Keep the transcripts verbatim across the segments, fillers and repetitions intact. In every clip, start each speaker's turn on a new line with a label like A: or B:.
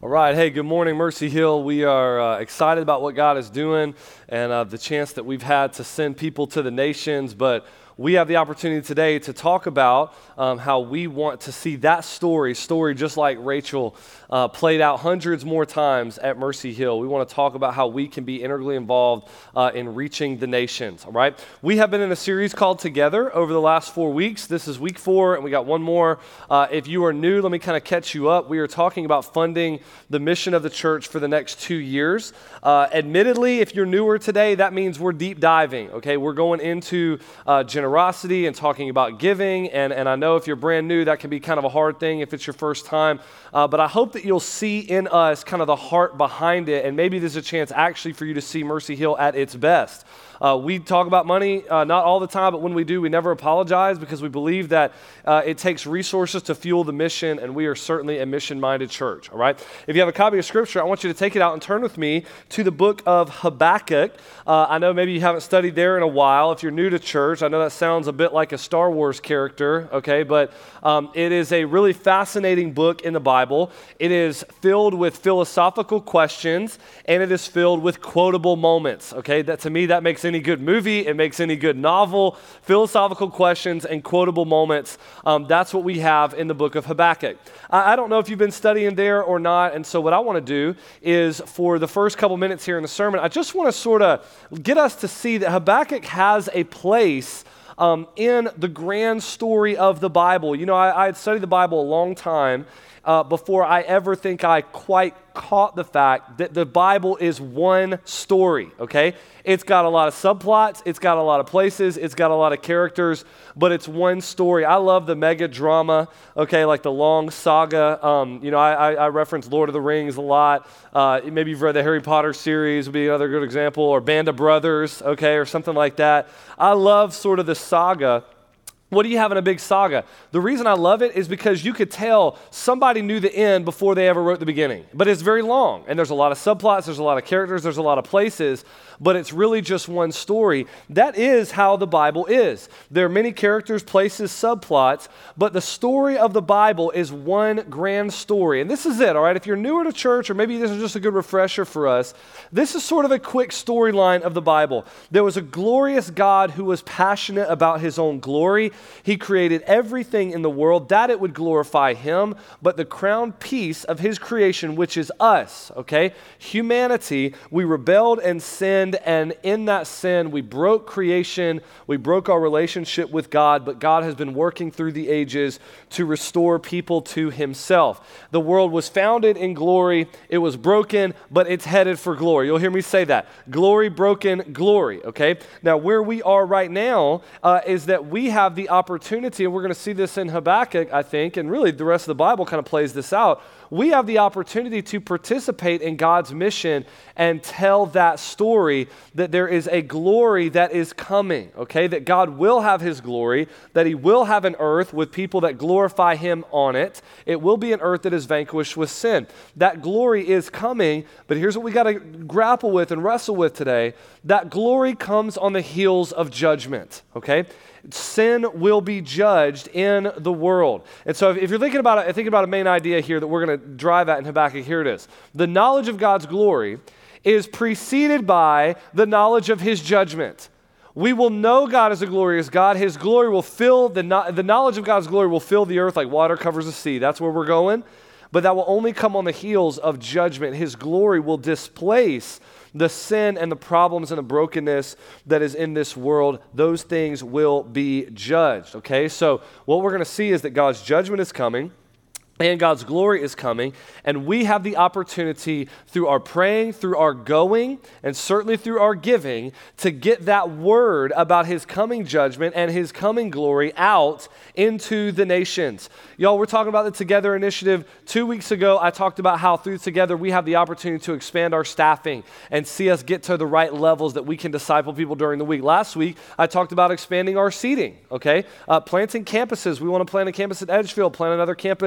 A: All right. Hey, good morning, Mercy Hill. We are uh, excited about what God is doing and uh, the chance that we've had to send people to the nations, but we have the opportunity today to talk about um, how we want to see that story, story just like Rachel, uh, played out hundreds more times at Mercy Hill. We want to talk about how we can be integrally involved uh, in reaching the nations, all right? We have been in a series called Together over the last four weeks. This is week four, and we got one more. Uh, if you are new, let me kind of catch you up. We are talking about funding the mission of the church for the next two years. Uh, admittedly, if you're newer today, that means we're deep diving, okay? We're going into uh, generosity and talking about giving, and, and I know if you're brand new, that can be kind of a hard thing if it's your first time, uh, but I hope that you'll see in us kind of the heart behind it, and maybe there's a chance actually for you to see Mercy Hill at its best. Uh, we talk about money, uh, not all the time, but when we do, we never apologize because we believe that uh, it takes resources to fuel the mission, and we are certainly a mission-minded church, all right? If you have a copy of Scripture, I want you to take it out and turn with me to the book of Habakkuk. Uh, I know maybe you haven't studied there in a while. If you're new to church, I know that sounds a bit like a Star Wars character, okay? But um, it is a really fascinating book in the Bible. It is filled with philosophical questions, and it is filled with quotable moments, okay? That to me, that makes any good movie, it makes any good novel, philosophical questions and quotable moments. Um, that's what we have in the book of Habakkuk. I, I don't know if you've been studying there or not, and so what I want to do is for the first couple minutes here in the sermon, I just want to sort of get us to see that Habakkuk has a place um, in the grand story of the Bible. You know, I, I had studied the Bible a long time uh, before I ever think I quite caught the fact that the Bible is one story, okay? It's got a lot of subplots, it's got a lot of places, it's got a lot of characters, but it's one story. I love the mega drama, okay, like the long saga. Um, you know, I, I, I reference Lord of the Rings a lot. Uh, maybe you've read the Harry Potter series would be another good example, or Band of Brothers, okay, or something like that. I love sort of the saga. What do you have in a big saga? The reason I love it is because you could tell somebody knew the end before they ever wrote the beginning. But it's very long, and there's a lot of subplots, there's a lot of characters, there's a lot of places, but it's really just one story. That is how the Bible is. There are many characters, places, subplots, but the story of the Bible is one grand story. And this is it, all right? If you're newer to church, or maybe this is just a good refresher for us, this is sort of a quick storyline of the Bible. There was a glorious God who was passionate about his own glory. He created everything in the world that it would glorify him, but the crown piece of his creation, which is us, okay? Humanity, we rebelled and sinned, and in that sin, we broke creation, we broke our relationship with God, but God has been working through the ages to restore people to himself. The world was founded in glory, it was broken, but it's headed for glory. You'll hear me say that. Glory, broken, glory, okay? Now, where we are right now uh, is that we have the opportunity, and we're going to see this in Habakkuk, I think, and really the rest of the Bible kind of plays this out. We have the opportunity to participate in God's mission and tell that story that there is a glory that is coming, okay? That God will have his glory, that he will have an earth with people that glorify him on it. It will be an earth that is vanquished with sin. That glory is coming, but here's what we got to grapple with and wrestle with today. That glory comes on the heels of judgment, okay? Sin will be judged in the world. And so if, if you're thinking about it, thinking about a main idea here that we're going to drive at in Habakkuk, here it is. The knowledge of God's glory is preceded by the knowledge of his judgment. We will know God is a glorious God. His glory will fill, the, the knowledge of God's glory will fill the earth like water covers the sea. That's where we're going. But that will only come on the heels of judgment. His glory will displace the sin and the problems and the brokenness that is in this world. Those things will be judged, okay? So what we're going to see is that God's judgment is coming, and God's glory is coming, and we have the opportunity through our praying, through our going, and certainly through our giving to get that word about his coming judgment and his coming glory out into the nations. Y'all, we're talking about the Together initiative. Two weeks ago, I talked about how through Together we have the opportunity to expand our staffing and see us get to the right levels that we can disciple people during the week. Last week, I talked about expanding our seating, okay? Uh, planting campuses. We want to plant a campus at Edgefield, plant another campus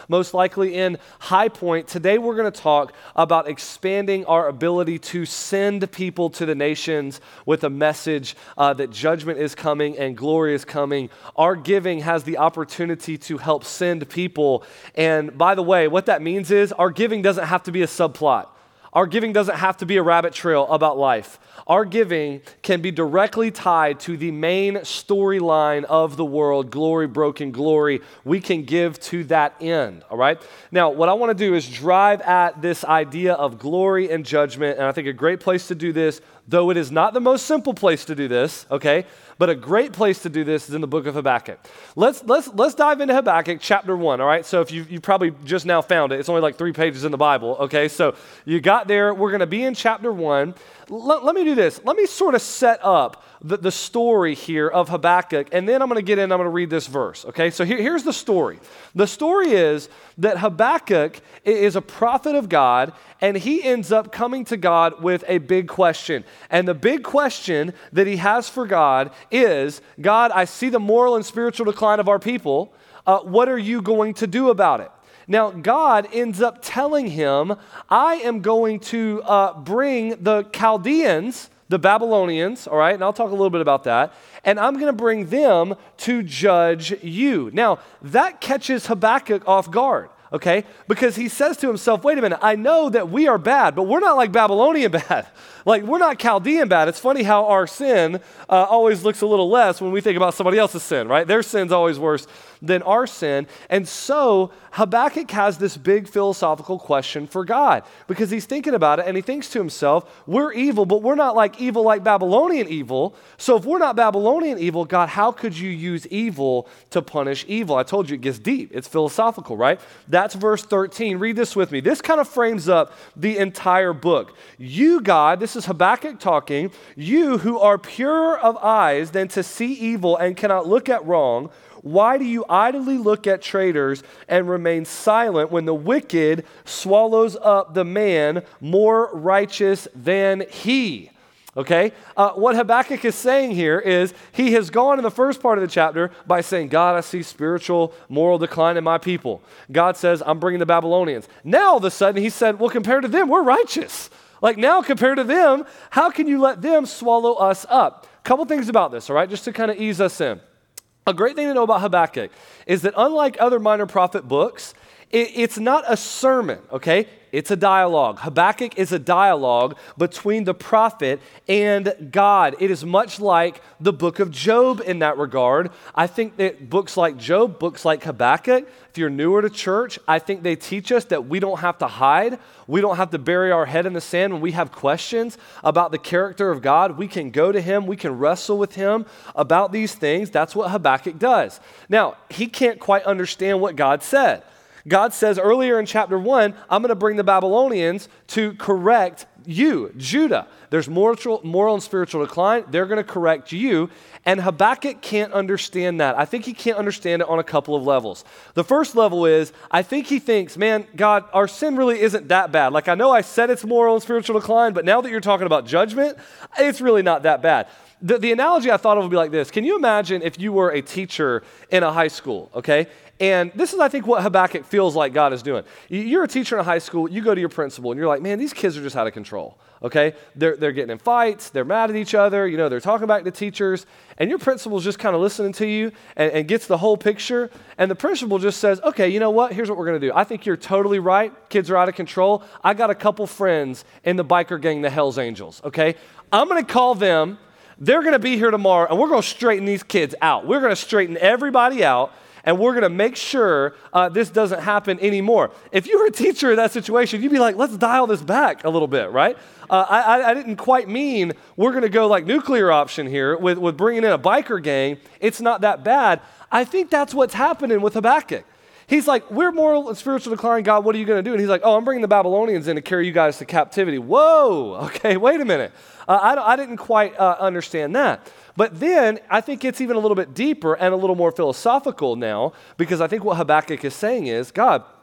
A: most likely in High Point. Today we're going to talk about expanding our ability to send people to the nations with a message uh, that judgment is coming and glory is coming. Our giving has the opportunity to help send people. And by the way, what that means is our giving doesn't have to be a subplot. Our giving doesn't have to be a rabbit trail about life. Our giving can be directly tied to the main storyline of the world, glory, broken glory. We can give to that end, all right? Now, what I want to do is drive at this idea of glory and judgment, and I think a great place to do this, though it is not the most simple place to do this, okay? But a great place to do this is in the book of Habakkuk. Let's let's let's dive into Habakkuk chapter one, all right? So if you you probably just now found it, it's only like three pages in the Bible, okay? So you got there. We're going to be in chapter one. L- let me do this. Let me sort of set up the, the story here of Habakkuk, and then I'm going to get in, I'm going to read this verse, okay? So here, here's the story. The story is that Habakkuk is a prophet of God, and he ends up coming to God with a big question. And the big question that he has for God is, God, I see the moral and spiritual decline of our people. Uh, what are you going to do about it? Now, God ends up telling him, I am going to uh, bring the Chaldeans, the Babylonians, all right, and I'll talk a little bit about that, and I'm going to bring them to judge you. Now, that catches Habakkuk off guard, okay, because he says to himself, wait a minute, I know that we are bad, but we're not like Babylonian bad. Like, we're not Chaldean bad. It's funny how our sin uh, always looks a little less when we think about somebody else's sin, right? Their sin's always worse than our sin. And so Habakkuk has this big philosophical question for God because he's thinking about it and he thinks to himself, we're evil, but we're not like evil like Babylonian evil. So if we're not Babylonian evil, God, how could you use evil to punish evil? I told you it gets deep. It's philosophical, right? That's verse thirteen. Read this with me. This kind of frames up the entire book. You, God, this is Habakkuk talking, you who are purer of eyes than to see evil and cannot look at wrong, why do you idly look at traitors and remain silent when the wicked swallows up the man more righteous than he? Okay, uh, what Habakkuk is saying here is he has gone in the first part of the chapter by saying, God, I see spiritual, moral decline in my people. God says, I'm bringing the Babylonians. Now all of a sudden he said, well, compared to them, we're righteous. Like now compared to them, how can you let them swallow us up? A couple things about this, all right, just to kind of ease us in. A great thing to know about Habakkuk is that unlike other minor prophet books, it, it's not a sermon, okay? It's a dialogue. Habakkuk is a dialogue between the prophet and God. It is much like the book of Job in that regard. I think that books like Job, books like Habakkuk, if you're newer to church, I think they teach us that we don't have to hide. We don't have to bury our head in the sand when we have questions about the character of God. We can go to him. We can wrestle with him about these things. That's what Habakkuk does. Now, he can't quite understand what God said. God says earlier in chapter one, I'm going to bring the Babylonians to correct you, Judah. There's moral, moral and spiritual decline. They're going to correct you. And Habakkuk can't understand that. I think he can't understand it on a couple of levels. The first level is, I think he thinks, man, God, our sin really isn't that bad. Like I know I said it's moral and spiritual decline, but now that you're talking about judgment, it's really not that bad. The, the analogy I thought of would be like this. Can you imagine if you were a teacher in a high school, okay? And this is, I think, what Habakkuk feels like God is doing. You're a teacher in a high school, you go to your principal, and you're like, man, these kids are just out of control, okay? They're, they're getting in fights, they're mad at each other, you know, they're talking back to teachers, and your principal's just kind of listening to you and, and gets the whole picture, and the principal just says, okay, you know what, here's what we're going to do. I think you're totally right. Kids are out of control. I got a couple friends in the biker gang, the Hells Angels, okay? I'm going to call them. They're going to be here tomorrow, and we're going to straighten these kids out. We're going to straighten everybody out, and we're going to make sure uh, this doesn't happen anymore. If you were a teacher in that situation, you'd be like, let's dial this back a little bit, right? Uh, I, I didn't quite mean we're going to go like nuclear option here with, with bringing in a biker gang. It's not that bad. I think that's what's happening with Habakkuk. He's like, we're moral and spiritual decline, God, what are you going to do? And he's like, oh, I'm bringing the Babylonians in to carry you guys to captivity. Whoa, okay, wait a minute. Uh, I, I didn't quite uh, understand that. But then I think it's even a little bit deeper and a little more philosophical now, because I think what Habakkuk is saying is, God,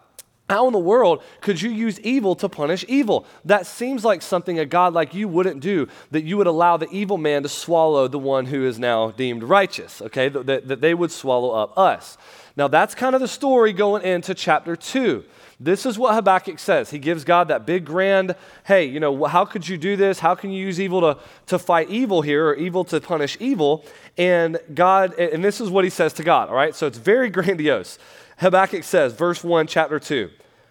A: How in the world could you use evil to punish evil? That seems like something a God like you wouldn't do, that you would allow the evil man to swallow the one who is now deemed righteous, okay? That, that, that they would swallow up us. Now that's kind of the story going into chapter two. This is what Habakkuk says. He gives God that big grand, hey, you know, how could you do this? How can you use evil to, to fight evil here, or evil to punish evil? And God, and this is what he says to God, all right? So it's very grandiose. Habakkuk says, verse one, chapter two,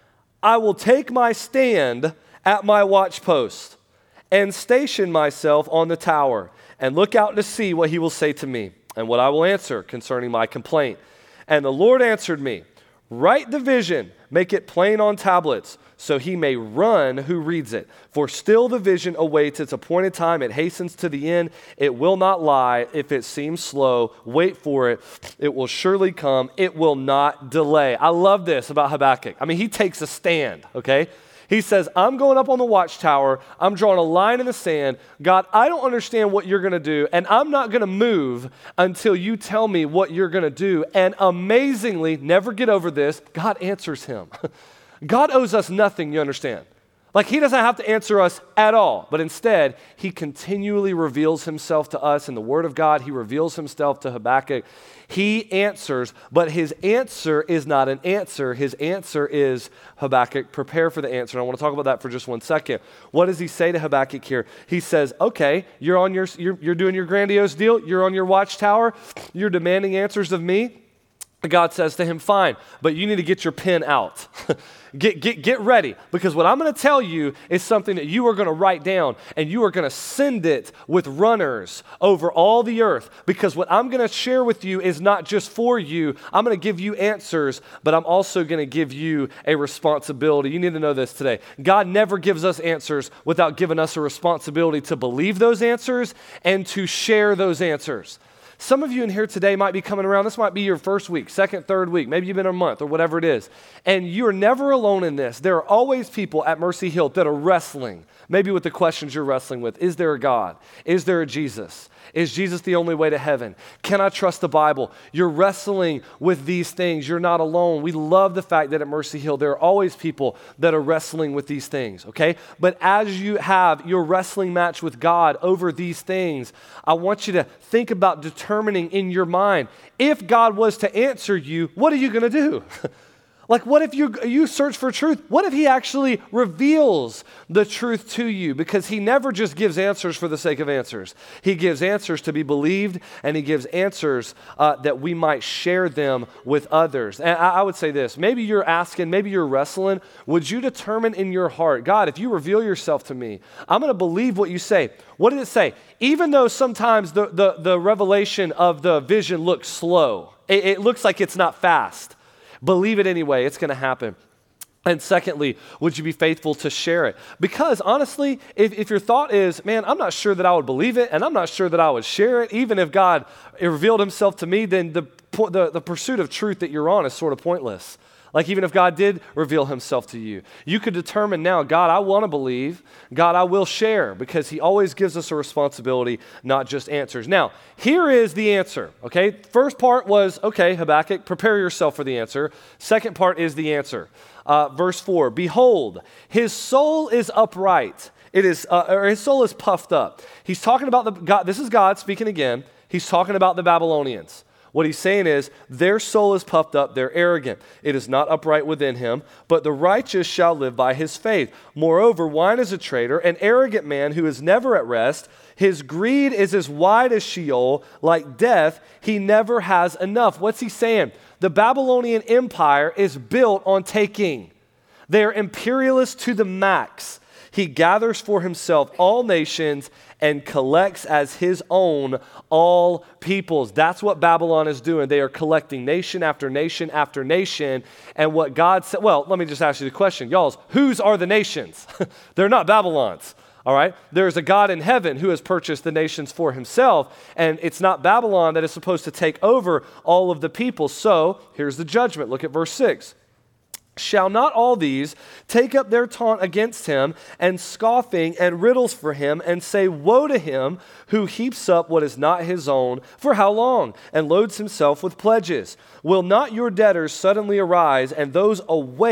A: I will take my stand at my watchpost and station myself on the tower and look out to see what he will say to me and what I will answer concerning my complaint. And the Lord answered me, write the vision, make it plain on tablets, so he may run who reads it. For still the vision awaits its appointed time. It hastens to the end. It will not lie. If it seems slow, wait for it. It will surely come. It will not delay. I love this about Habakkuk. I mean, he takes a stand, okay? He says, I'm going up on the watchtower. I'm drawing a line in the sand. God, I don't understand what you're going to do, and I'm not going to move until you tell me what you're going to do. And amazingly, never get over this, God answers him. God owes us nothing, you understand? Like, he doesn't have to answer us at all, but instead, he continually reveals himself to us in the Word of God. He reveals himself to Habakkuk. He answers, but his answer is not an answer. His answer is, Habakkuk, prepare for the answer. And I want to talk about that for just one second. What does he say to Habakkuk here? He says, okay, you're on your, you're, you're doing your grandiose deal. You're on your watchtower. You're demanding answers of me. God says to him, fine, but you need to get your pen out. get, get, get ready, because what I'm going to tell you is something that you are going to write down, and you are going to send it with runners over all the earth, because what I'm going to share with you is not just for you. I'm going to give you answers, but I'm also going to give you a responsibility. You need to know this today. God never gives us answers without giving us a responsibility to believe those answers and to share those answers. Some of you in here today might be coming around. This might be your first week, second, third week. Maybe you've been a month or whatever it is. And you're never alone in this. There are always people at Mercy Hill that are wrestling, maybe with the questions you're wrestling with. Is there a God? Is there a Jesus? Is Jesus the only way to heaven? Can I trust the Bible? You're wrestling with these things. You're not alone. We love the fact that at Mercy Hill, there are always people that are wrestling with these things, okay? But as you have your wrestling match with God over these things, I want you to think about determining in your mind, if God was to answer you, what are you going to do? Like, what if you you search for truth? What if he actually reveals the truth to you? Because he never just gives answers for the sake of answers. He gives answers to be believed, and he gives answers uh, that we might share them with others. And I, I would say this, maybe you're asking, maybe you're wrestling, would you determine in your heart, God, if you reveal yourself to me, I'm going to believe what you say. What did it say? Even though sometimes the, the, the revelation of the vision looks slow, it, it looks like it's not fast. Believe it anyway, it's going to happen. And secondly, would you be faithful to share it? Because honestly, if, if your thought is, man, I'm not sure that I would believe it, and I'm not sure that I would share it, even if God revealed himself to me, then the, the, the pursuit of truth that you're on is sort of pointless. Like, even if God did reveal himself to you, you could determine now, God, I want to believe. God, I will share, because he always gives us a responsibility, not just answers. Now, here is the answer, okay? First part was, okay, Habakkuk, prepare yourself for the answer. Second part is the answer. Uh, verse four, behold, his soul is upright. It is, uh, or his soul is puffed up. He's talking about the, God, this is God speaking again. He's talking about the Babylonians. What he's saying is, their soul is puffed up, they're arrogant. It is not upright within him, but the righteous shall live by his faith. Moreover, wine is a traitor, an arrogant man who is never at rest. His greed is as wide as Sheol, like death. He never has enough. What's he saying? The Babylonian Empire is built on taking. They're imperialists to the max. He gathers for himself all nations and collects as his own all peoples. That's what Babylon is doing. They are collecting nation after nation after nation. And what God said, well, let me just ask you the question. Y'all, whose are the nations? They're not Babylon's. All right? There's a God in heaven who has purchased the nations for himself, and it's not Babylon that is supposed to take over all of the people. So here's the judgment. Look at verse six. Shall not all these take up their taunt against him, and scoffing and riddles for him, and say, woe to him who heaps up what is not his own, for how long, and loads himself with pledges? Will not your debtors suddenly arise, and those awake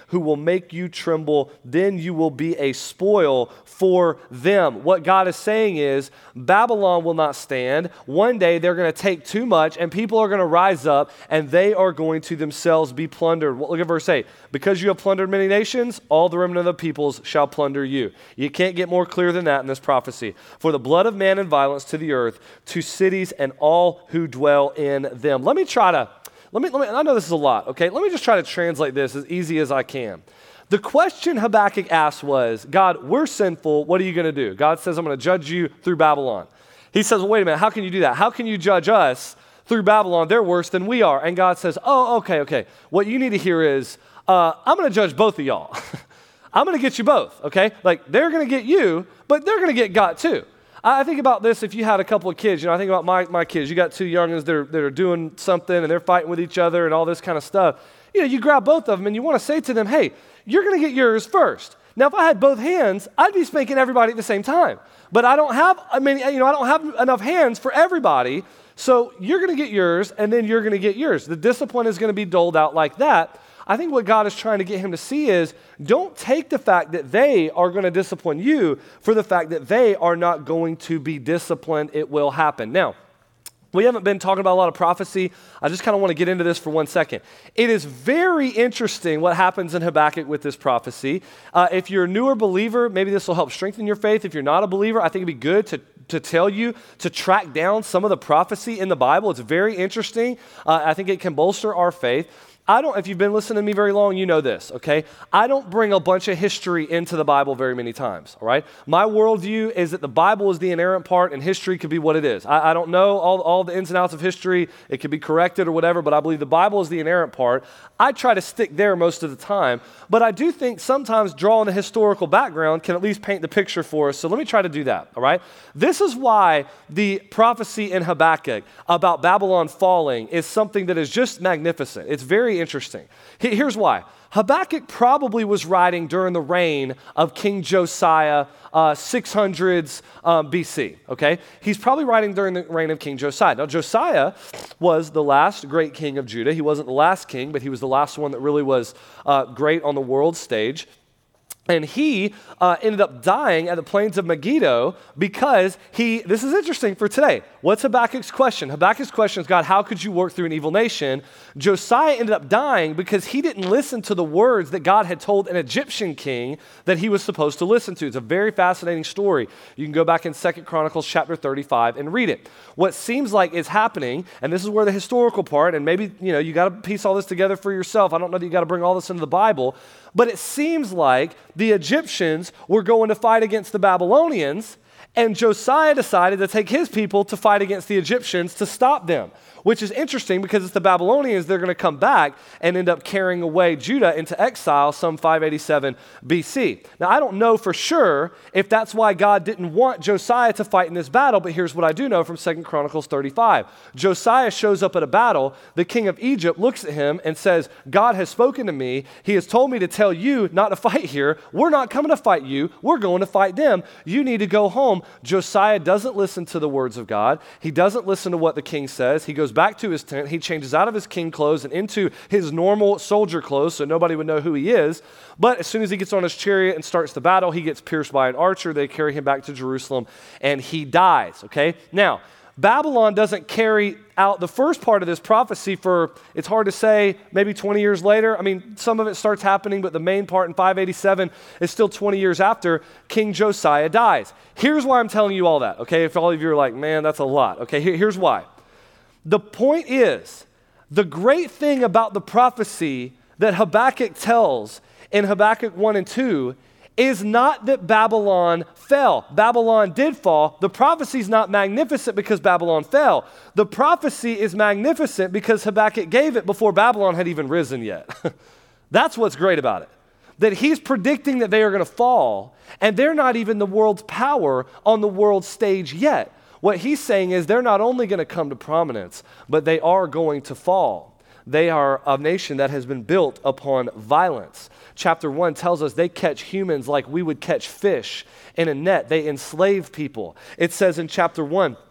A: who will make you tremble. Then you will be a spoil for them. What God is saying is Babylon will not stand. One day they're going to take too much and people are going to rise up and they are going to themselves be plundered. Look at verse eight. Because you have plundered many nations, all the remnant of the peoples shall plunder you. You can't get more clear than that in this prophecy. For the blood of man and violence to the earth, to cities and all who dwell in them. Let me try to Let me, let me, I know this is a lot, okay? Let me just try to translate this as easy as I can. The question Habakkuk asked was, God, we're sinful. What are you going to do? God says, I'm going to judge you through Babylon. He says, well, wait a minute. How can you do that? How can you judge us through Babylon? They're worse than we are. And God says, oh, okay, okay. What you need to hear is, uh, I'm going to judge both of y'all. I'm going to get you both, okay? Like, they're going to get you, but they're going to get God too. I think about this if you had a couple of kids. You know, I think about my, my kids. You got two youngins that are, that are doing something and they're fighting with each other and all this kind of stuff. You know, you grab both of them and you want to say to them, hey, you're going to get yours first. Now, if I had both hands, I'd be spanking everybody at the same time. But I don't have, I mean, you know, I don't have enough hands for everybody. So you're going to get yours and then you're going to get yours. The discipline is going to be doled out like that. I think what God is trying to get him to see is don't take the fact that they are going to discipline you for the fact that they are not going to be disciplined. It will happen. Now, we haven't been talking about a lot of prophecy. I just kind of want to get into this for one second. It is very interesting what happens in Habakkuk with this prophecy. Uh, if you're a newer believer, maybe this will help strengthen your faith. If you're not a believer, I think it'd be good to to tell you to track down some of the prophecy in the Bible. It's very interesting. Uh, I think it can bolster our faith. I don't, if you've been listening to me very long, you know this, okay? I don't bring a bunch of history into the Bible very many times, all right? My worldview is that the Bible is the inerrant part and history could be what it is. I, I don't know all, all the ins and outs of history. It could be corrected or whatever, but I believe the Bible is the inerrant part. I try to stick there most of the time, but I do think sometimes drawing a historical background can at least paint the picture for us. So let me try to do that, all right? This is why the prophecy in Habakkuk about Babylon falling is something that is just magnificent. It's very interesting. Here's why. Habakkuk probably was writing during the reign of King Josiah, uh, six hundreds um, B C, okay? He's probably writing during the reign of King Josiah. Now, Josiah was the last great king of Judah. He wasn't the last king, but he was the last one that really was uh, great on the world stage. And he uh, ended up dying at the plains of Megiddo because he, this is interesting for today. What's Habakkuk's question? Habakkuk's question is, God, how could you work through an evil nation? Josiah ended up dying because he didn't listen to the words that God had told an Egyptian king that he was supposed to listen to. It's a very fascinating story. You can go back in Second Chronicles chapter thirty-five and read it. What seems like is happening, and this is where the historical part, and maybe, you know, you got to piece all this together for yourself. I don't know that you got to bring all this into the Bible, but it seems like the Egyptians were going to fight against the Babylonians, and Josiah decided to take his people to fight against the Egyptians to stop them, which is interesting because it's the Babylonians that are going to come back and end up carrying away Judah into exile some five eighty-seven B C. Now, I don't know for sure if that's why God didn't want Josiah to fight in this battle, but here's what I do know from Second Chronicles thirty-five. Josiah shows up at a battle. The king of Egypt looks at him and says, God has spoken to me. He has told me to tell you not to fight here. We're not coming to fight you. We're going to fight them. You need to go home. Josiah doesn't listen to the words of God. He doesn't listen to what the king says. He goes back to his tent. He changes out of his king clothes and into his normal soldier clothes so nobody would know who he is. But as soon as he gets on his chariot and starts the battle, he gets pierced by an archer. They carry him back to Jerusalem and he dies, okay? Now, Babylon doesn't carry out the first part of this prophecy for, it's hard to say, maybe twenty years later. I mean, some of it starts happening, but the main part in five eighty-seven is still twenty years after King Josiah dies. Here's why I'm telling you all that, okay? If all of you are like, man, that's a lot. Okay, here, here's why. The point is, the great thing about the prophecy that Habakkuk tells in Habakkuk one and two is not that Babylon fell. Babylon did fall. The prophecy is not magnificent because Babylon fell. The prophecy is magnificent because Habakkuk gave it before Babylon had even risen yet. That's what's great about it. That he's predicting that they are going to fall, and they're not even the world's power on the world stage yet. What he's saying is they're not only going to come to prominence, but they are going to fall. They are a nation that has been built upon violence. Chapter one tells us they catch humans like we would catch fish in a net. They enslave people. It says in chapter one,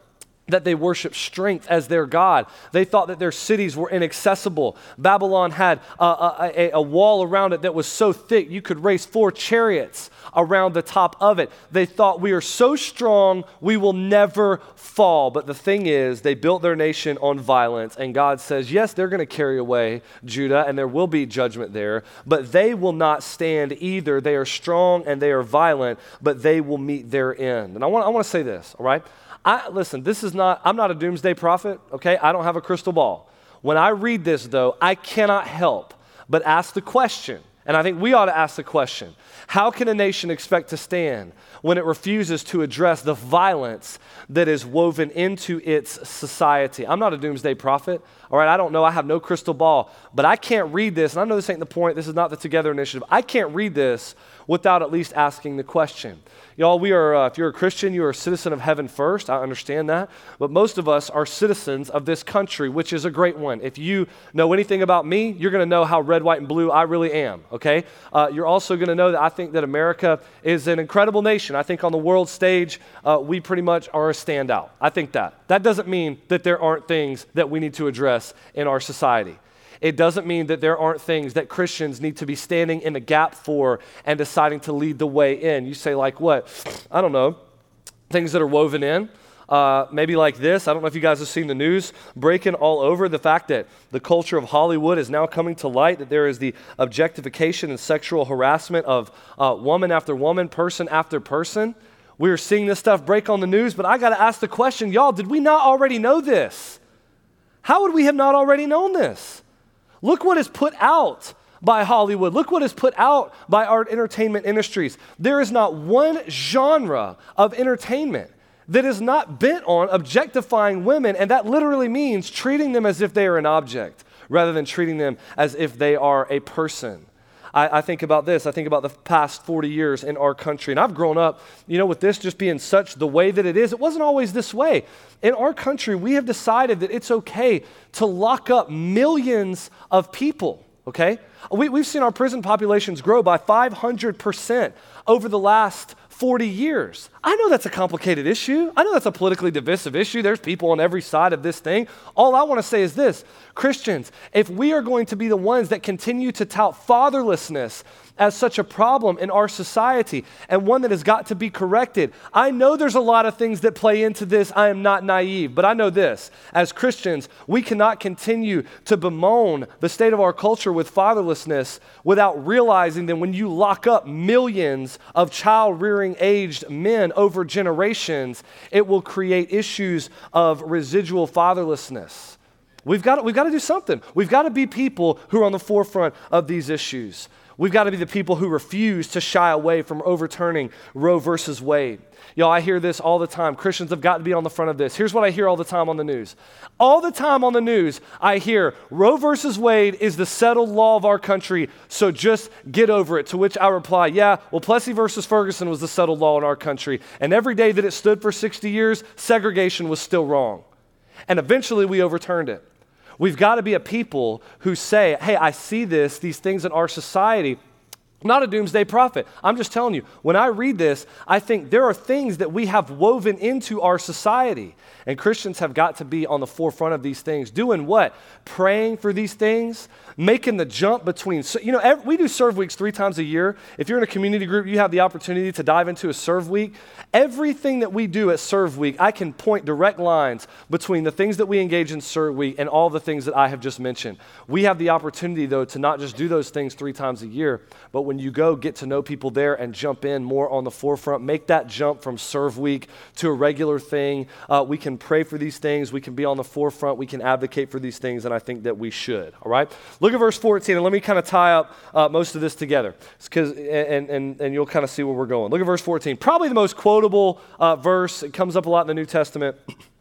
A: that they worship strength as their God. They thought that their cities were inaccessible. Babylon had a, a, a, a wall around it that was so thick you could race four chariots around the top of it. They thought, we are so strong, we will never fall. But the thing is, they built their nation on violence, and God says, yes, they're going to carry away Judah, and there will be judgment there, but they will not stand either. They are strong and they are violent, but they will meet their end. And I want, I want to say this, all right? I, listen, this is not, I'm not a doomsday prophet, okay? I don't have a crystal ball. When I read this, though, I cannot help but ask the question, and I think we ought to ask the question, how can a nation expect to stand when it refuses to address the violence that is woven into its society? I'm not a doomsday prophet, all right? I don't know. I have no crystal ball, but I can't read this, and I know this ain't the point. This is not the Together Initiative. I can't read this without at least asking the question. Y'all, we are, uh, if you're a Christian, you are a citizen of heaven first. I understand that. But most of us are citizens of this country, which is a great one. If you know anything about me, you're going to know how red, white, and blue I really am, okay? Uh, you're also going to know that I think that America is an incredible nation. I think on the world stage, uh, we pretty much are a standout. I think that. That doesn't mean that there aren't things that we need to address in our society. It doesn't mean that there aren't things that Christians need to be standing in the gap for and deciding to lead the way in. You say, like what? I don't know. Things that are woven in. Uh, maybe like this. I don't know if you guys have seen the news breaking all over the fact that the culture of Hollywood is now coming to light, that there is the objectification and sexual harassment of uh, woman after woman, person after person. We are seeing this stuff break on the news, but I got to ask the question, y'all, did we not already know this? How would we have not already known this? Look what is put out by Hollywood. Look what is put out by our entertainment industries. There is not one genre of entertainment that is not bent on objectifying women, and that literally means treating them as if they are an object rather than treating them as if they are a person. I, I think about this. I think about the past forty years in our country, and I've grown up, you know, with this just being such the way that it is. It wasn't always this way. In our country, we have decided that it's okay to lock up millions of people, okay? We, we've seen our prison populations grow by five hundred percent over the last forty years. I know that's a complicated issue. I know that's a politically divisive issue. There's people on every side of this thing. All I want to say is this, Christians, if we are going to be the ones that continue to tout fatherlessness as such a problem in our society and one that has got to be corrected, I know there's a lot of things that play into this. I am not naive, but I know this. As Christians, we cannot continue to bemoan the state of our culture with fatherlessness without realizing that when you lock up millions of child-rearing aged men over generations, it will create issues of residual fatherlessness. We've got to, we've got to do something. We've got to be people who are on the forefront of these issues. We've got to be the people who refuse to shy away from overturning Roe versus Wade. Y'all, I hear this all the time. Christians have got to be on the front of this. Here's what I hear all the time on the news. All the time on the news, I hear Roe versus Wade is the settled law of our country, so just get over it. To which I reply, yeah, well, Plessy versus Ferguson was the settled law in our country. And every day that it stood for sixty years, segregation was still wrong. And eventually we overturned it. We've got to be a people who say, hey, I see this, these things in our society. I'm not a doomsday prophet. I'm just telling you, when I read this, I think there are things that we have woven into our society. And Christians have got to be on the forefront of these things. Doing what? Praying for these things, making the jump between, so, you know, every, we do serve weeks three times a year. If you're in a community group, you have the opportunity to dive into a serve week. Everything that we do at serve week, I can point direct lines between the things that we engage in serve week and all the things that I have just mentioned. We have the opportunity, though, to not just do those things three times a year, but when you go, get to know people there and jump in more on the forefront. Make that jump from serve week to a regular thing. Uh, we can pray for these things. We can be on the forefront. We can advocate for these things, and I think that we should, all right? Look at verse fourteen, and let me kind of tie up uh, most of this together, because and, and, and you'll kind of see where we're going. Look at verse fourteen. Probably the most quotable uh, verse. It comes up a lot in the New Testament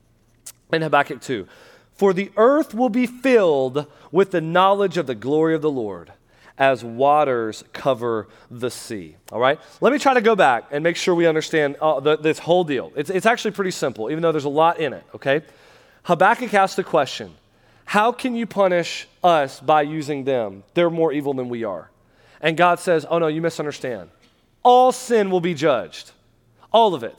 A: in Habakkuk two. For the earth will be filled with the knowledge of the glory of the Lord, as waters cover the sea. All right? Let me try to go back and make sure we understand uh, the, this whole deal. It's, it's actually pretty simple, even though there's a lot in it, okay? Habakkuk asked the question, how can you punish us by using them? They're more evil than we are. And God says, oh no, you misunderstand. All sin will be judged. All of it.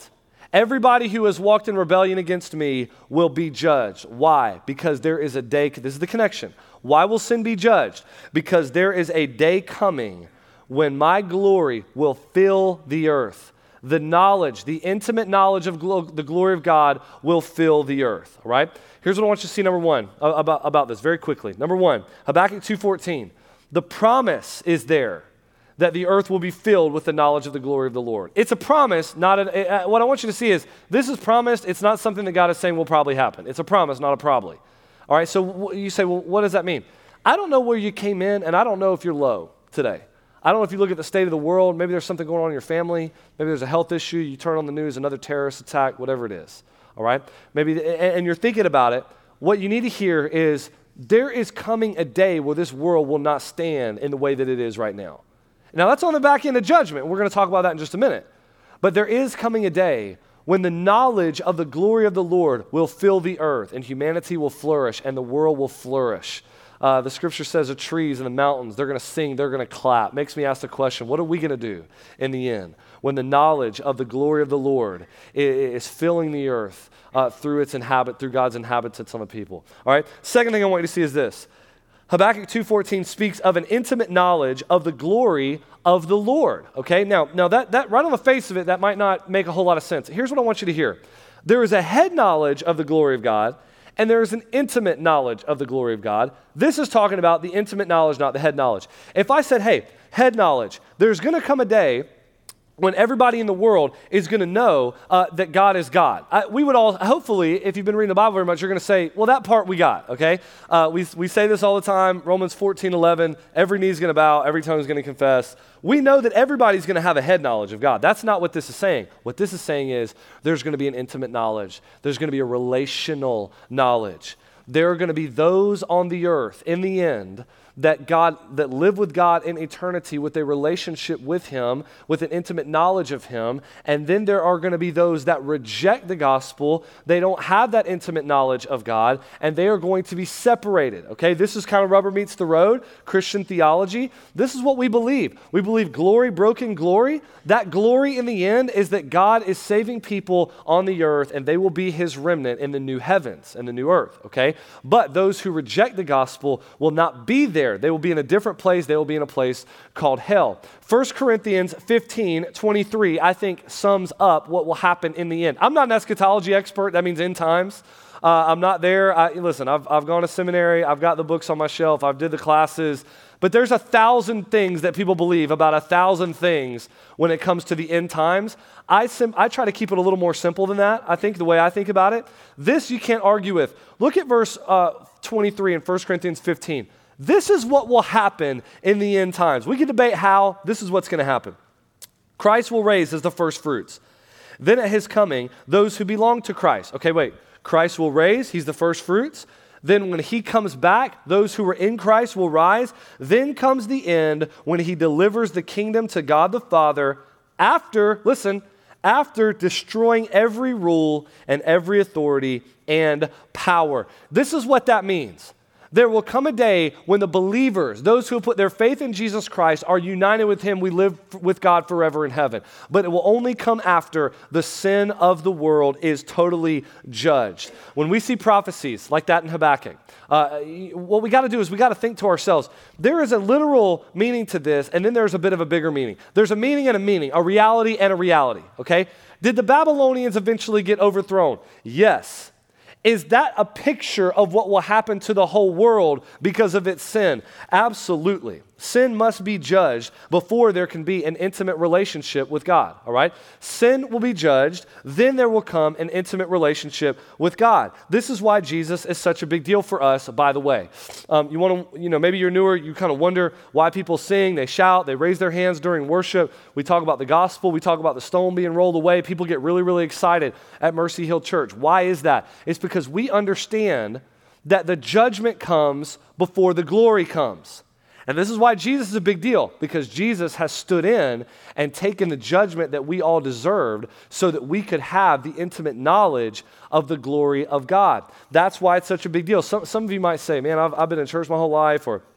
A: Everybody who has walked in rebellion against me will be judged. Why? Because there is a day, this is the connection. Why will sin be judged? Because there is a day coming when my glory will fill the earth. The knowledge, the intimate knowledge of glo- the glory of God will fill the earth, all right? Here's what I want you to see, number one, uh, about, about this very quickly. Number one, Habakkuk two fourteen. The promise is there that the earth will be filled with the knowledge of the glory of the Lord. It's a promise, not a, uh, what I want you to see is this is promised. It's not something that God is saying will probably happen. It's a promise, not a probably. All right, so w- you say, well, what does that mean? I don't know where you came in, and I don't know if you're low today. I don't know if you look at the state of the world, maybe there's something going on in your family, maybe there's a health issue, you turn on the news, another terrorist attack, whatever it is, all right? Maybe, and you're thinking about it, what you need to hear is there is coming a day where this world will not stand in the way that it is right now. Now that's on the back end of judgment, we're going to talk about that in just a minute, but there is coming a day when the knowledge of the glory of the Lord will fill the earth and humanity will flourish and the world will flourish. Uh, the scripture says the trees and the mountains, they're going to sing, they're going to clap. Makes me ask the question, what are we going to do in the end when the knowledge of the glory of the Lord is, is filling the earth uh, through its inhabit, through God's inhabitants on the people? All right, second thing I want you to see is this. Habakkuk two fourteen speaks of an intimate knowledge of the glory of the Lord, okay? Now, now that, that right on the face of it, that might not make a whole lot of sense. Here's what I want you to hear. There is a head knowledge of the glory of God, and there is an intimate knowledge of the glory of God. This is talking about the intimate knowledge, not the head knowledge. If I said, hey, head knowledge, there's going to come a day when everybody in the world is going to know uh, that God is God. I, we would all, hopefully, if you've been reading the Bible very much, you're going to say, well, that part we got, okay? Uh, we, we say this all the time, Romans fourteen eleven, every knee's going to bow, every tongue is going to confess. We know that everybody's going to have a head knowledge of God. That's not what this is saying. What this is saying is there's going to be an intimate knowledge. There's going to be a relational knowledge. There are going to be those on the earth in the end that God, that live with God in eternity with a relationship with Him, with an intimate knowledge of Him. And then there are going to be those that reject the gospel. They don't have that intimate knowledge of God, and they are going to be separated, okay? This is kind of rubber meets the road, Christian theology. This is what we believe. We believe glory, broken glory. That glory in the end is that God is saving people on the earth, and they will be His remnant in the new heavens and the new earth, okay? But those who reject the gospel will not be there. They will be in a different place. They will be in a place called hell. First Corinthians fifteen twenty-three, I think, sums up what will happen in the end. I'm not an eschatology expert. That means end times. Uh, I'm not there. I, listen, I've, I've gone to seminary. I've got the books on my shelf. I've did the classes. But there's a thousand things that people believe about a thousand things when it comes to the end times. I, sim- I try to keep it a little more simple than that, I think, the way I think about it. This you can't argue with. Look at verse uh, twenty-three in First Corinthians fifteen. This is what will happen in the end times. We can debate how. This is what's going to happen. Christ will raise as the first fruits. Then at His coming, those who belong to Christ. Okay, wait. Christ will raise. He's the first fruits. Then when He comes back, those who are in Christ will rise. Then comes the end when He delivers the kingdom to God the Father after, listen, after destroying every rule and every authority and power. This is what that means. There will come a day when the believers, those who have put their faith in Jesus Christ, are united with Him. We live with God forever in heaven. But it will only come after the sin of the world is totally judged. When we see prophecies like that in Habakkuk, uh, what we got to do is we got to think to ourselves, there is a literal meaning to this, and then there's a bit of a bigger meaning. There's a meaning and a meaning, a reality and a reality, okay? Did the Babylonians eventually get overthrown? Yes. Is that a picture of what will happen to the whole world because of its sin? Absolutely. Sin must be judged before there can be an intimate relationship with God, all right? Sin will be judged, then there will come an intimate relationship with God. This is why Jesus is such a big deal for us, by the way. Um, you want to, you know, maybe you're newer, you kind of wonder why people sing, they shout, they raise their hands during worship. We talk about the gospel, we talk about the stone being rolled away. People get really, really excited at Mercy Hill Church. Why is that? It's because we understand that the judgment comes before the glory comes. And this is why Jesus is a big deal, because Jesus has stood in and taken the judgment that we all deserved so that we could have the intimate knowledge of the glory of God. That's why it's such a big deal. Some, some of you might say, man, I've, I've been in church my whole life, or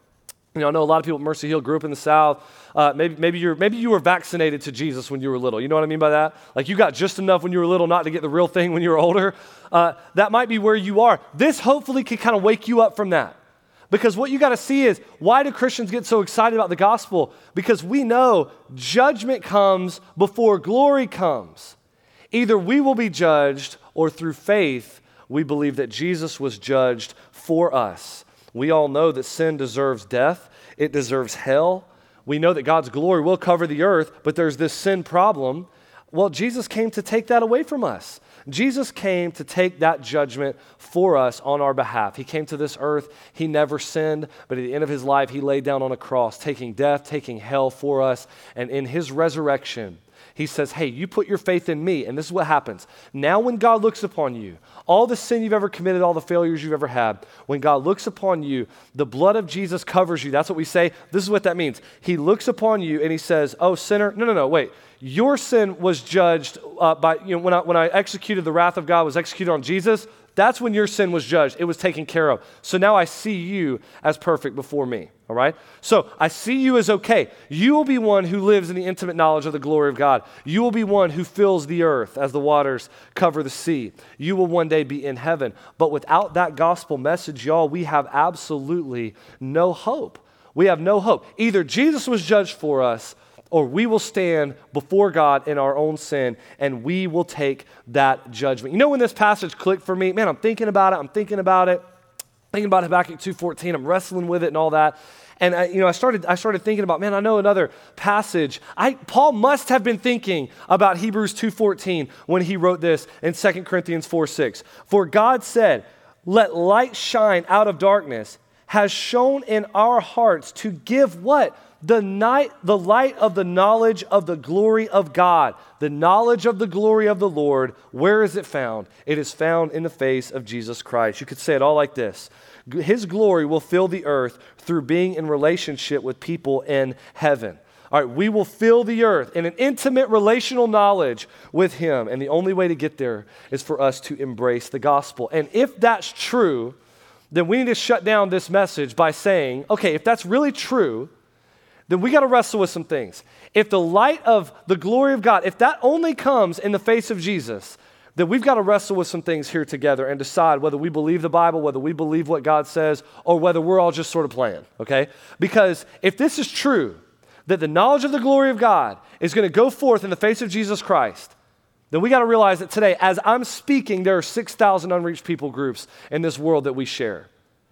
A: You know, I know a lot of people at Mercy Hill grew up in the South. Uh, maybe, maybe, you're, maybe you were vaccinated to Jesus when you were little. You know what I mean by that? Like you got just enough when you were little not to get the real thing when you were older. Uh, that might be where you are. This hopefully can kind of wake you up from that. Because what you got to see is, why do Christians get so excited about the gospel? Because we know judgment comes before glory comes. Either we will be judged, or through faith, we believe that Jesus was judged for us. We all know that sin deserves death. It deserves hell. We know that God's glory will cover the earth, but there's this sin problem. Well, Jesus came to take that away from us. Jesus came to take that judgment for us on our behalf. He came to this earth. He never sinned, but at the end of his life, he laid down on a cross, taking death, taking hell for us. And in his resurrection, he says, hey, you put your faith in me, and this is what happens. Now when God looks upon you, all the sin you've ever committed, all the failures you've ever had, when God looks upon you, the blood of Jesus covers you. That's what we say. This is what that means. He looks upon you and he says, oh, sinner, no, no, no, wait. Your sin was judged uh, by, you know, when I, when I executed, the wrath of God was executed on Jesus. That's when your sin was judged. It was taken care of. So now I see you as perfect before me, all right? So I see you as okay. You will be one who lives in the intimate knowledge of the glory of God. You will be one who fills the earth as the waters cover the sea. You will one day be in heaven. But without that gospel message, y'all, we have absolutely no hope. We have no hope. Either Jesus was judged for us, or we will stand before God in our own sin, and we will take that judgment. You know when this passage clicked for me? Man, I'm thinking about it. I'm thinking about it. Thinking about Habakkuk two fourteen. I'm wrestling with it and all that. And I, you know, I started I started thinking about, man, I know another passage. I Paul must have been thinking about Hebrews two fourteen when he wrote this in Second Corinthians four six. For God said, let light shine out of darkness, has shone in our hearts to give what? The night, the light of the knowledge of the glory of God, the knowledge of the glory of the Lord. Where is it found? It is found in the face of Jesus Christ. You could say it all like this. His glory will fill the earth through being in relationship with people in heaven. All right, we will fill the earth in an intimate relational knowledge with him. And the only way to get there is for us to embrace the gospel. And if that's true, then we need to shut down this message by saying, okay, if that's really true, then we got to wrestle with some things. If the light of the glory of God, if that only comes in the face of Jesus, then we've got to wrestle with some things here together and decide whether we believe the Bible, whether we believe what God says, or whether we're all just sort of playing, okay? Because if this is true, that the knowledge of the glory of God is going to go forth in the face of Jesus Christ, then we got to realize that today, as I'm speaking, there are six thousand unreached people groups in this world that we share.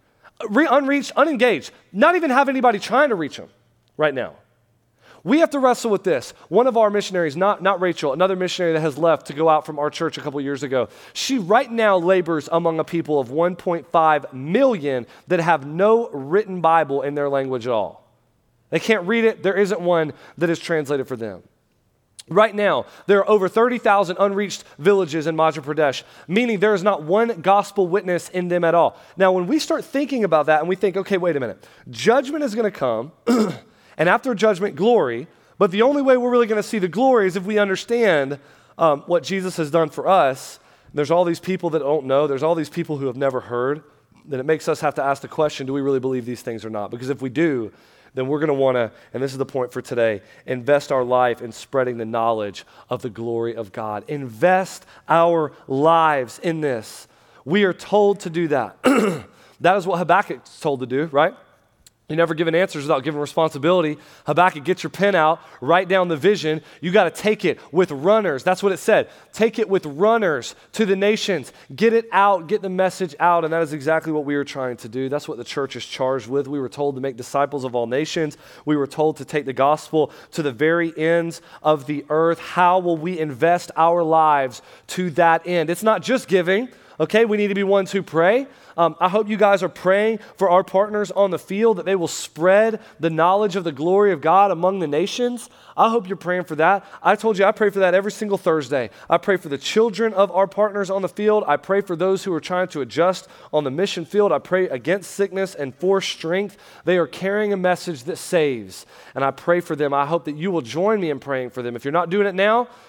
A: Re- unreached, unengaged, not even have anybody trying to reach them right now. We have to wrestle with this. One of our missionaries, not, not Rachel, another missionary that has left to go out from our church a couple years ago, she right now labors among a people of one point five million that have no written Bible in their language at all. They can't read it. There isn't one that is translated for them. Right now, there are over thirty thousand unreached villages in Madhya Pradesh, meaning there is not one gospel witness in them at all. Now, when we start thinking about that and we think, okay, wait a minute, judgment is going to come, and after judgment, glory, but the only way we're really going to see the glory is if we understand um, what Jesus has done for us. There's all these people that don't know. There's all these people who have never heard. Then it makes us have to ask the question, do we really believe these things or not? Because if we do, then we're going to want to, and this is the point for today, invest our life in spreading the knowledge of the glory of God. Invest our lives in this. We are told to do that. That is what Habakkuk's told to do, right? You're never given answers without giving responsibility. Habakkuk, get your pen out, write down the vision. You got to take it with runners. That's what it said. Take it with runners to the nations. Get it out, get the message out, and that is exactly what we are trying to do. That's what the church is charged with. We were told to make disciples of all nations. We were told to take the gospel to the very ends of the earth. How will we invest our lives to that end? It's not just giving. Okay, we need to be ones who pray. Um, I hope you guys are praying for our partners on the field, that they will spread the knowledge of the glory of God among the nations. I hope you're praying for that. I told you I pray for that every single Thursday. I pray for the children of our partners on the field. I pray for those who are trying to adjust on the mission field. I pray against sickness and for strength. They are carrying a message that saves, and I pray for them. I hope that you will join me in praying for them. If you're not doing it now,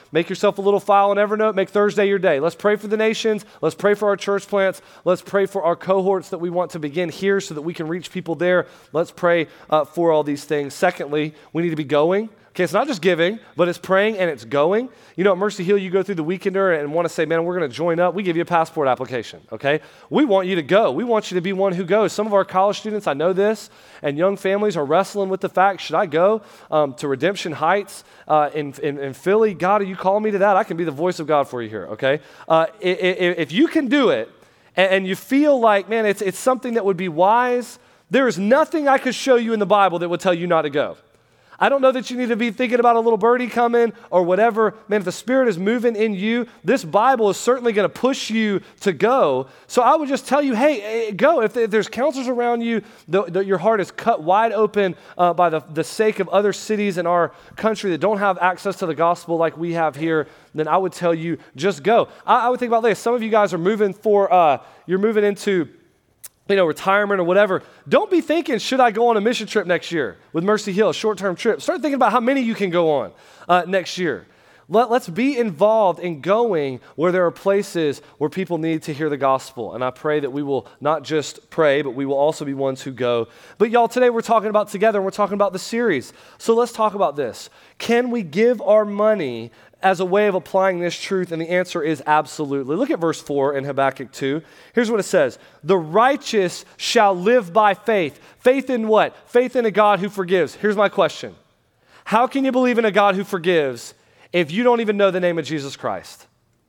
A: Make yourself a little file on Evernote. Make Thursday your day. Let's pray for the nations. Let's pray for our church plants. Let's pray for our cohorts that we want to begin here so that we can reach people there. Let's pray uh, for all these things. Secondly, we need to be going. Okay, it's not just giving, but it's praying and it's going. You know, at Mercy Hill, you go through the weekender and want to say, man, we're going to join up. We give you a passport application, okay? We want you to go. We want you to be one who goes. Some of our college students, I know this, and young families are wrestling with the fact, should I go um, to Redemption Heights uh, in, in, in Philly? God, are you calling me to that? I can be the voice of God for you here, okay? Uh, if, if you can do it and, and you feel like, man, it's, it's something that would be wise, there is nothing I could show you in the Bible that would tell you not to go. I don't know that you need to be thinking about a little birdie coming or whatever. Man, if the Spirit is moving in you, this Bible is certainly going to push you to go. So I would just tell you, hey, go. If, if there's counselors around you, the, the, your heart is cut wide open uh, by the, the sake of other cities in our country that don't have access to the gospel like we have here, then I would tell you, just go. I, I would think about this. Some of you guys are moving for, uh, you're moving into you know, retirement or whatever. Don't be thinking, should I go on a mission trip next year with Mercy Hill, a short-term trip? Start thinking about how many you can go on uh, next year. Let, let's be involved in going where there are places where people need to hear the gospel. And I pray that we will not just pray, but we will also be ones who go. But y'all, today we're talking about together, and we're talking about the series. So let's talk about this. Can we give our money as a way of applying this truth? And the answer is absolutely. Look at verse four in Habakkuk two. Here's what it says. The righteous shall live by faith. Faith in what? Faith in a God who forgives. Here's my question. How can you believe in a God who forgives if you don't even know the name of Jesus Christ?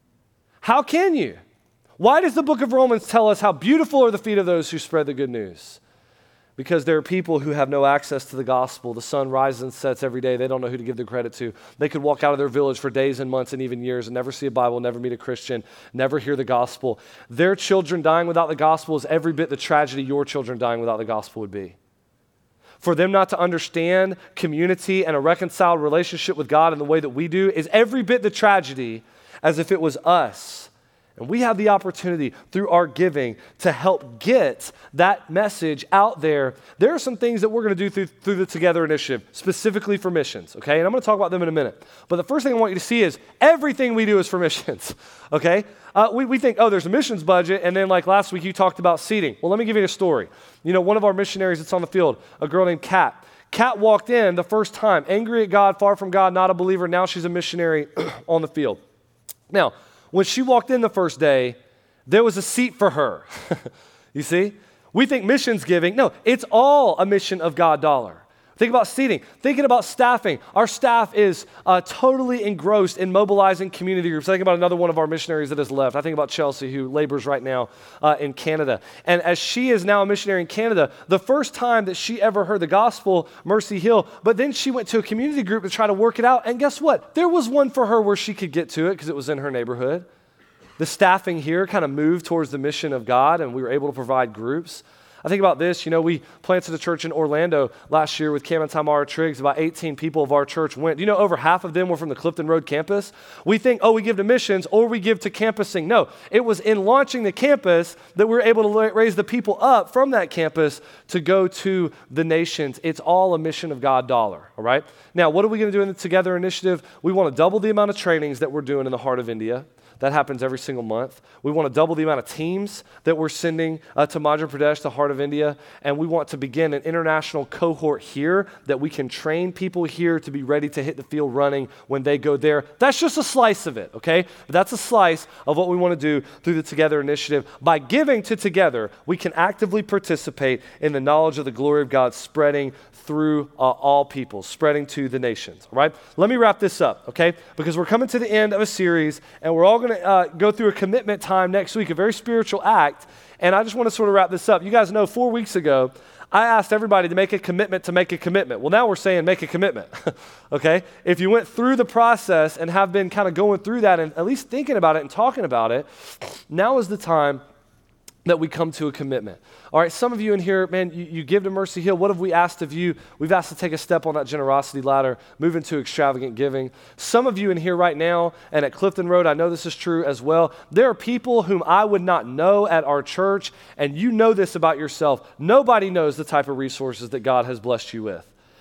A: How can you? Why does the book of Romans tell us how beautiful are the feet of those who spread the good news? Because there are people who have no access to the gospel. The sun rises and sets every day. They don't know who to give the credit to. They could walk out of their village for days and months and even years and never see a Bible, never meet a Christian, never hear the gospel. Their children dying without the gospel is every bit the tragedy your children dying without the gospel would be. For them not to understand community and a reconciled relationship with God in the way that we do is every bit the tragedy as if it was us. And we have the opportunity through our giving to help get that message out there. There are some things that we're going to do through, through the Together Initiative, specifically for missions, okay? And I'm going to talk about them in a minute. But the first thing I want you to see is everything we do is for missions, okay? Uh, we, we think, oh, there's a missions budget, and then like last week you talked about seating. Well, let me give you a story. You know, one of our missionaries that's on the field, a girl named Kat. Kat walked in the first time, angry at God, far from God, not a believer. Now she's a missionary on the field. Now, when she walked in the first day, there was a seat for her. You see? We think missions giving. No, it's all a mission of God dollar. Think about seating. Thinking about staffing. Our staff is uh, totally engrossed in mobilizing community groups. I think about another one of our missionaries that has left. I think about Chelsea, who labors right now uh, in Canada. And as she is now a missionary in Canada, the first time that she ever heard the gospel, Mercy Hill, but then she went to a community group to try to work it out. And guess what? There was one for her where she could get to it because it was in her neighborhood. The staffing here kind of moved towards the mission of God, and we were able to provide groups. I think about this, you know, we planted a church in Orlando last year with Cam and Tamara Triggs. About eighteen people of our church went. You know, over half of them were from the Clifton Road campus. We think, oh, we give to missions or we give to campusing. No, it was in launching the campus that we were able to raise the people up from that campus to go to the nations. It's all a mission of God dollar, all right? Now, what are we going to do in the Together Initiative? We want to double the amount of trainings that we're doing in the heart of India. That happens every single month. We want to double the amount of teams that we're sending uh, to Madhya Pradesh, the heart of India, and we want to begin an international cohort here that we can train people here to be ready to hit the field running when they go there. That's just a slice of it, okay? But that's a slice of what we want to do through the Together Initiative. By giving to Together, we can actively participate in the knowledge of the glory of God spreading through uh, all people, spreading to the nations, all right? Let me wrap this up, okay? Because we're coming to the end of a series, and we're all going to uh, go through a commitment time next week, a very spiritual act, and I just want to sort of wrap this up. You guys know four weeks ago, I asked everybody to make a commitment to make a commitment. Well, now we're saying make a commitment, okay? If you went through the process and have been kind of going through that and at least thinking about it and talking about it, now is the time that we come to a commitment. All right, some of you in here, man, you, you give to Mercy Hill. What have we asked of you? We've asked to take a step on that generosity ladder, move into extravagant giving. Some of you in here right now, and at Clifton Road, I know this is true as well. There are people whom I would not know at our church, and you know this about yourself. Nobody knows the type of resources that God has blessed you with.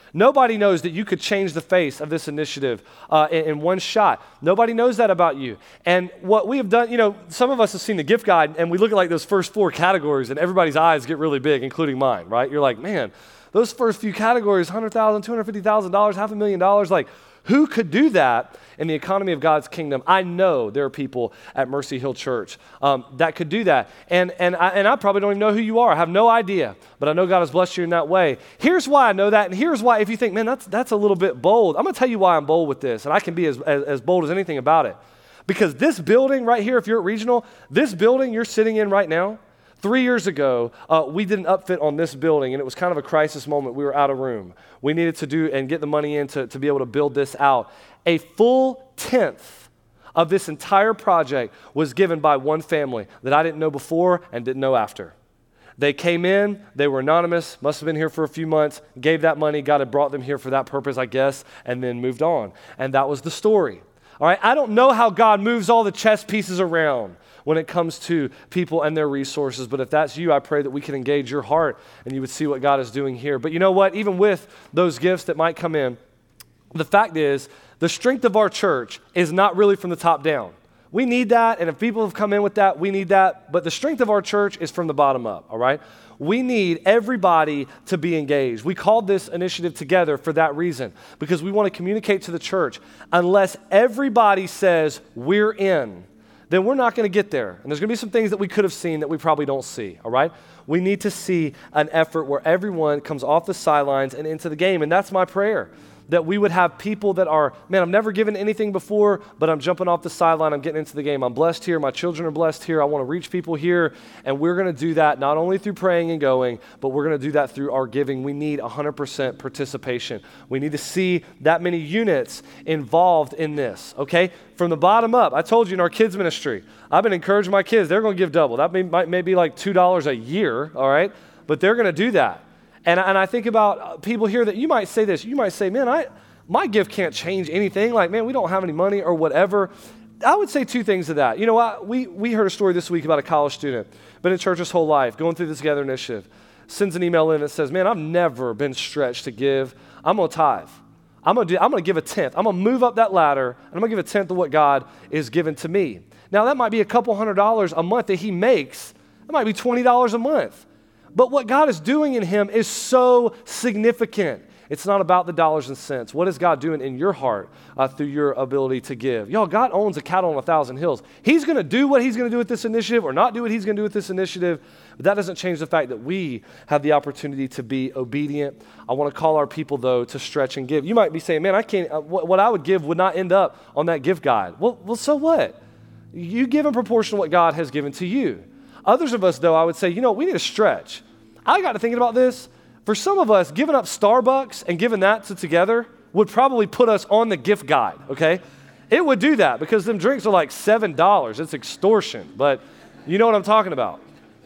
A: Nobody knows that you could change the face of this initiative uh, in, in one shot. Nobody knows that about you. And what we have done, you know, some of us have seen the gift guide, and we look at like those first four categories, and everybody's eyes get really big, including mine, right? You're like, man, those first few categories, one hundred thousand dollars, two hundred fifty thousand dollars, half a million dollars, like, who could do that in the economy of God's kingdom? I know there are people at Mercy Hill Church um, that could do that. And, and, I, and I probably don't even know who you are. I have no idea, but I know God has blessed you in that way. Here's why I know that, and here's why, if you think, man, that's, that's a little bit bold, I'm going to tell you why I'm bold with this, and I can be as, as, as bold as anything about it. Because this building right here, if you're at Regional, this building you're sitting in right now, Three years ago, uh, we did an upfit on this building, and it was kind of a crisis moment. We were out of room. We needed to do and get the money in to, to be able to build this out. A full tenth of this entire project was given by one family that I didn't know before and didn't know after. They came in, they were anonymous, must have been here for a few months, gave that money, God had brought them here for that purpose, I guess, and then moved on. And that was the story. All right, I don't know how God moves all the chess pieces around when it comes to people and their resources. But if that's you, I pray that we can engage your heart and you would see what God is doing here. But you know what? Even with those gifts that might come in, the fact is the strength of our church is not really from the top down. We need that, and if people have come in with that, we need that. But the strength of our church is from the bottom up, all right? We need everybody to be engaged. We called this initiative together for that reason, because we want to communicate to the church. Unless everybody says we're in, then we're not going to get there. And there's going to be some things that we could have seen that we probably don't see, all right? We need to see an effort where everyone comes off the sidelines and into the game, and that's my prayer, that we would have people that are, man, I've never given anything before, but I'm jumping off the sideline, I'm getting into the game. I'm blessed here, my children are blessed here, I want to reach people here, and we're going to do that not only through praying and going, but we're going to do that through our giving. We need one hundred percent participation. We need to see that many units involved in this, okay? From the bottom up, I told you in our kids ministry, I've been encouraging my kids, they're going to give double. That may, might, may be like two dollars a year, all right? But they're going to do that. And, and I think about people here that you might say this, you might say, man, I my gift can't change anything. Like, man, we don't have any money or whatever. I would say two things to that. You know what? We, we heard a story this week about a college student, been in church his whole life, going through the Together initiative, sends an email in that says, man, I've never been stretched to give. I'm going to tithe. I'm going to do, I'm going to give a tenth. I'm going to move up that ladder, and I'm going to give a tenth of what God is given to me. Now, that might be a couple hundred dollars a month that he makes. That might be twenty dollars a month. But what God is doing in him is so significant. It's not about the dollars and cents. What is God doing in your heart uh, through your ability to give? Y'all, God owns a cattle on a thousand hills. He's going to do what he's going to do with this initiative or not do what he's going to do with this initiative, but that doesn't change the fact that we have the opportunity to be obedient. I want to call our people, though, to stretch and give. You might be saying, man, I can't, uh, what, what I would give would not end up on that gift guide. Well, well, so what? You give in proportion to what God has given to you. Others of us, though, I would say, you know, we need to stretch. I got to thinking about this. For some of us, giving up Starbucks and giving that to Together would probably put us on the gift guide, okay? It would do that because them drinks are like seven dollars. It's extortion, but you know what I'm talking about.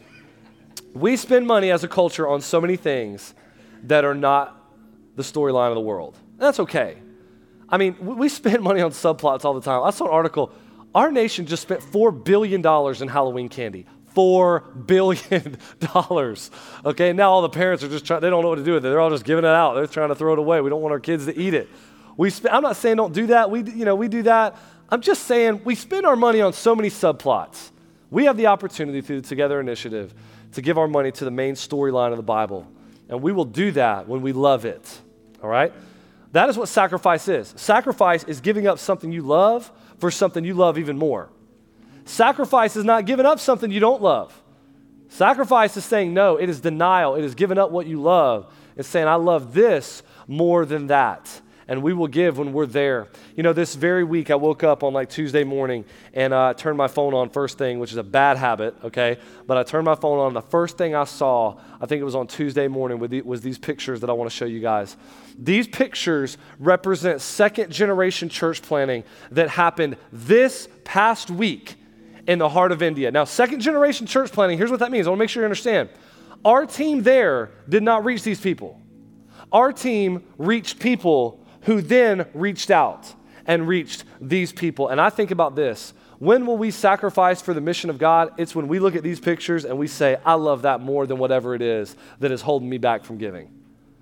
A: We spend money as a culture on so many things that are not the storyline of the world. That's okay. I mean, we spend money on subplots all the time. I saw an article. Our nation just spent four billion dollars in Halloween candy. four billion dollars. Okay, now all the parents are just trying, they don't know what to do with it. They're all just giving it out. They're trying to throw it away. We don't want our kids to eat it. We sp- I'm not saying don't do that. We, you know, we do that. I'm just saying we spend our money on so many subplots. We have the opportunity through the Together initiative to give our money to the main storyline of the Bible. And we will do that when we love it. All right? That is what sacrifice is. Sacrifice is giving up something you love for something you love even more. Sacrifice is not giving up something you don't love. Sacrifice is saying no. It is denial. It is giving up what you love. It's saying, I love this more than that. And we will give when we're there. You know, this very week I woke up on like Tuesday morning and uh, turned my phone on first thing, which is a bad habit, okay? But I turned my phone on. The first thing I saw, I think it was on Tuesday morning, with the, was these pictures that I want to show you guys. These pictures represent second generation church planting that happened this past week in the heart of India. Now, second generation church planting, here's what that means. I want to make sure you understand. Our team there did not reach these people. Our team reached people who then reached out and reached these people. And I think about this. When will we sacrifice for the mission of God? It's when we look at these pictures and we say, I love that more than whatever it is that is holding me back from giving.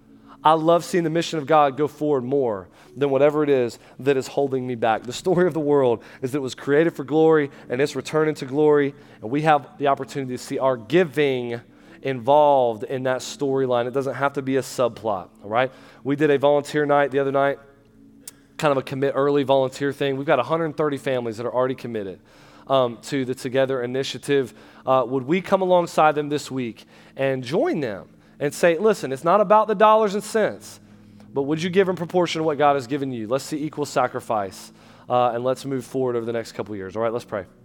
A: I love seeing the mission of God go forward more than whatever it is that is holding me back. The story of the world is that it was created for glory and it's returning to glory, and we have the opportunity to see our giving involved in that storyline. It doesn't have to be a subplot, all right? We did a volunteer night the other night, kind of a commit early volunteer thing. We've got one hundred thirty families that are already committed um, to the Together initiative. Uh, would we come alongside them this week and join them and say, listen, it's not about the dollars and cents, but would you give in proportion to what God has given you? Let's see equal sacrifice, uh, and let's move forward over the next couple of years. All right, let's pray.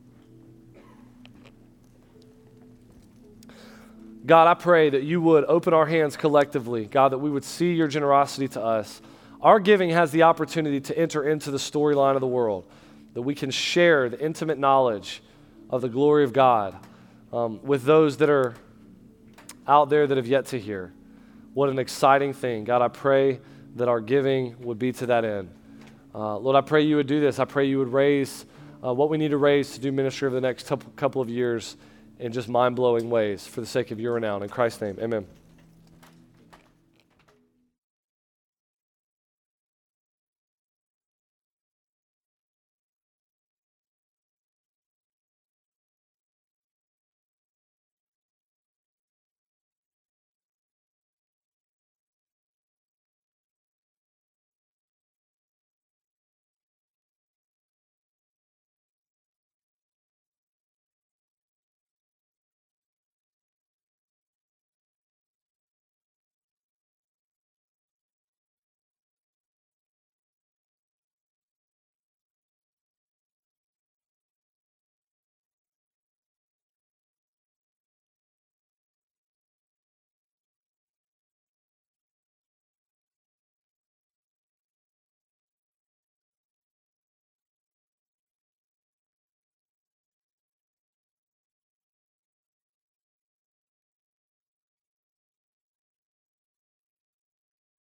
A: God, I pray that you would open our hands collectively, God, that we would see your generosity to us. Our giving has the opportunity to enter into the storyline of the world, that we can share the intimate knowledge of the glory of God um, with those that are out there that have yet to hear. What an exciting thing. God, I pray that our giving would be to that end. Uh, Lord, I pray you would do this. I pray you would raise uh, what we need to raise to do ministry over the next couple of years in just mind-blowing ways for the sake of your renown. In Christ's name, amen.